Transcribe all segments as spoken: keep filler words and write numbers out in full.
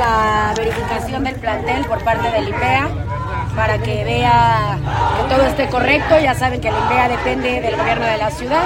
la verificación del plantel por parte del INVEA para que vea que todo esté correcto. Ya saben que el INVEA depende del gobierno de la ciudad.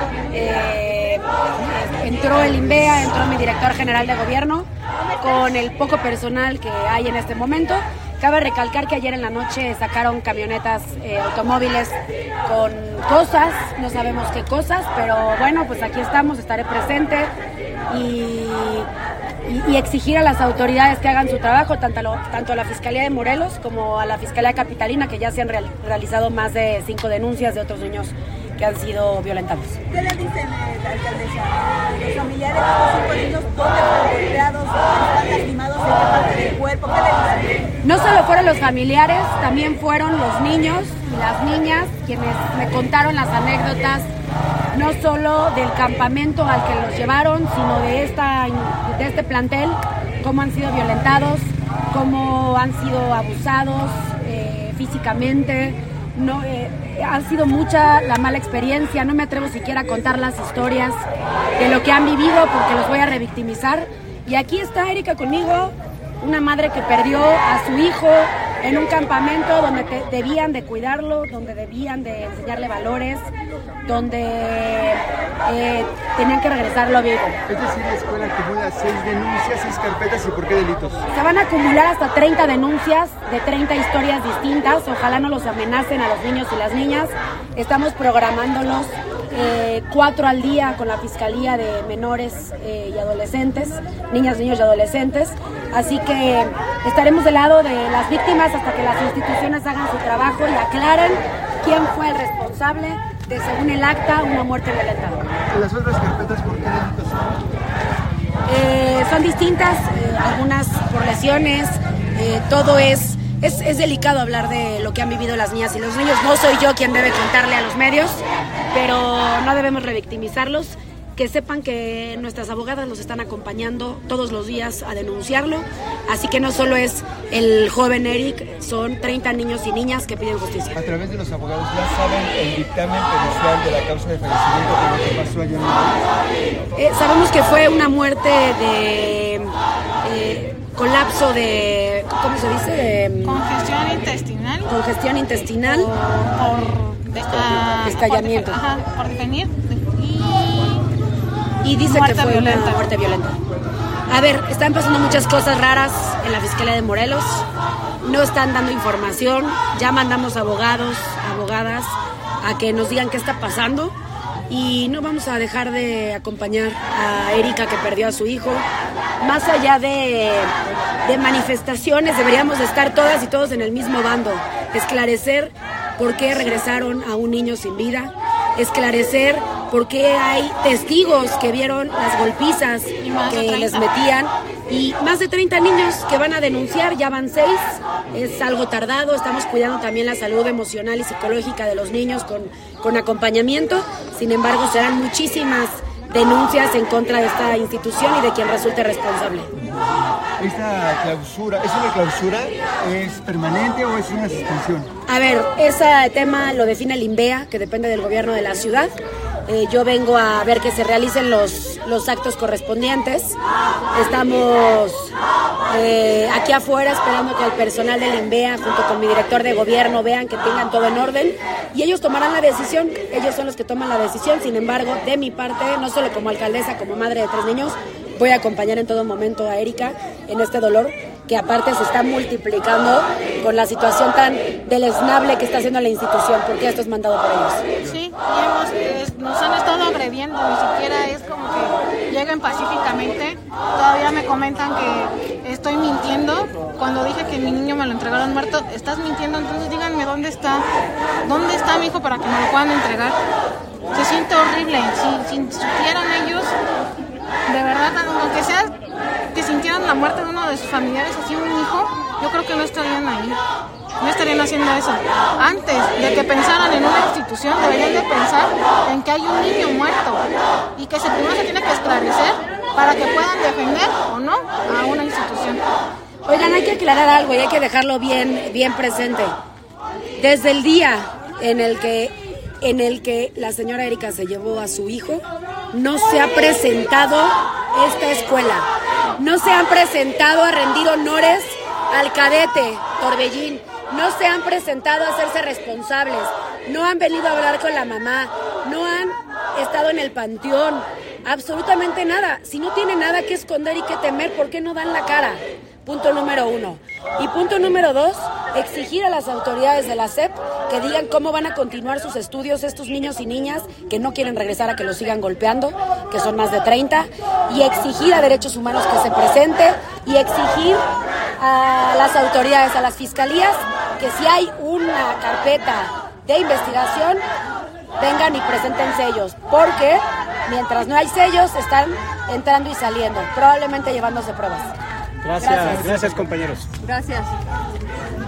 Eh, entró el INVEA, entró mi director general de gobierno con el poco personal que hay en este momento. Cabe recalcar que ayer en la noche sacaron camionetas, eh, automóviles con cosas, no sabemos qué cosas, pero bueno, pues aquí estamos, estaré presente y, y, y exigir a las autoridades que hagan su trabajo, tanto a, lo, tanto a la Fiscalía de Morelos como a la Fiscalía Capitalina, que ya se han real, realizado más de cinco denuncias de otros niños que han sido violentados. ¿Qué le dicen, eh, la alcaldesa? Los familiares de estos cinco niños, ¿dónde fueron golpeados? ¿Están lastimados? ¿En qué parte del cuerpo? ¿Qué le dicen? No solo fueron los familiares, también fueron los niños y las niñas quienes me contaron las anécdotas, no solo del campamento al que los llevaron, sino de, esta, de este plantel, cómo han sido violentados, cómo han sido abusados eh, físicamente. No, eh, ha sido mucha la mala experiencia, no me atrevo siquiera a contar las historias de lo que han vivido porque los voy a revictimizar. Y aquí está Erika conmigo, una madre que perdió a su hijo en un campamento donde te, debían de cuidarlo, donde debían de enseñarle valores, donde eh, tenían que regresarlo vivo. Es decir, la escuela acumula seis denuncias, seis carpetas, ¿y por qué delitos? Se van a acumular hasta treinta denuncias de treinta historias distintas. Ojalá no los amenacen a los niños y las niñas. Estamos programándolos eh, cuatro al día con la Fiscalía de Menores eh, y Adolescentes, niñas, niños y adolescentes. Así que estaremos del lado de las víctimas hasta que las instituciones hagan su trabajo y aclaren quién fue el responsable de, según el acta, una muerte violenta. ¿Las otras carpetas por qué delitos son? Eh, son distintas, eh, algunas por lesiones, eh, todo es, es, es delicado hablar de lo que han vivido las niñas y los niños. No soy yo quien debe contarle a los medios, pero no debemos revictimizarlos. Que sepan que nuestras abogadas los están acompañando todos los días a denunciarlo, así que no solo es el joven Eric, son treinta niños y niñas que piden justicia. A través de los abogados ya saben el dictamen pericial de la causa de fallecimiento de lo que pasó ayer en el... eh, Sabemos que fue una muerte de eh, colapso de, ¿cómo se dice? De, congestión intestinal. Congestión intestinal. Por, por uh, estallamiento. Por, ajá, por definir. Y dice muerte que fue violenta. Una muerte violenta. A ver, están pasando muchas cosas raras en la Fiscalía de Morelos. No están dando información. Ya mandamos abogados, abogadas, a que nos digan qué está pasando. Y no vamos a dejar de acompañar a Erika, que perdió a su hijo. Más allá de, de manifestaciones, deberíamos de estar todas y todos en el mismo bando. Esclarecer por qué regresaron a un niño sin vida. Esclarecer por qué hay testigos que vieron las golpizas que les metían, y más de treinta niños que van a denunciar, ya van seis, es algo tardado. Estamos cuidando también la salud emocional y psicológica de los niños con, con acompañamiento. Sin embargo, serán muchísimas denuncias en contra de esta institución y de quien resulte responsable. ¿Esta clausura, es una clausura, es permanente o es una suspensión? A ver, ese tema lo define el INVEA, que depende del gobierno de la ciudad. Eh, yo vengo a ver que se realicen los, los actos correspondientes. Estamos eh, aquí afuera esperando que el personal del INVEA junto con mi director de gobierno vean que tengan todo en orden y ellos tomarán la decisión. Ellos son los que toman la decisión. Sin embargo, de mi parte, no solo como alcaldesa, como madre de tres niños, voy a acompañar en todo momento a Erika en este dolor que aparte se está multiplicando con la situación tan deleznable que está haciendo la institución, porque esto es mandado por ellos. Sí, y hemos, eh, nos han estado agrediendo, ni siquiera es como que lleguen pacíficamente. Todavía me comentan que estoy mintiendo cuando dije que mi niño me lo entregaron muerto. Estás mintiendo, entonces díganme dónde está, dónde está mi hijo para que me lo puedan entregar. Se siente horrible, si, si supieran ellos, de verdad, aunque sea que sintieran la muerte de uno de sus familiares, así un hijo, yo creo que no estarían ahí, no estarían haciendo eso. Antes de que pensaran en una institución, deberían de pensar en que hay un niño muerto y que se, primero se tiene que esclarecer para que puedan defender o no a una institución. Oigan, hay que aclarar algo y hay que dejarlo bien, bien presente. Desde el día en el que en el que la señora Erika se llevó a su hijo, no se ha presentado esta escuela. No se han presentado a rendir honores al cadete Torbellín. No se han presentado a hacerse responsables. No han venido a hablar con la mamá. No han estado en el panteón. Absolutamente nada. Si no tienen nada que esconder y que temer, ¿por qué no dan la cara? Punto número uno. Y punto número dos, exigir a las autoridades de la S E P que digan cómo van a continuar sus estudios estos niños y niñas que no quieren regresar a que los sigan golpeando, que son más de treinta, y exigir a Derechos Humanos que se presente y exigir a las autoridades, a las fiscalías, que si hay una carpeta de investigación, vengan y presenten sellos, porque mientras no hay sellos están entrando y saliendo, probablemente llevándose pruebas. Gracias, gracias, gracias compañeros. Gracias.